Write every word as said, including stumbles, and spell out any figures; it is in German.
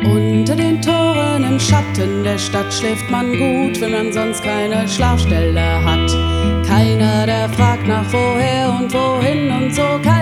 Unter den Toren im Schatten der Stadt schläft man gut, wenn man sonst keine Schlafstelle hat. Keiner, der fragt nach woher und wohin und so.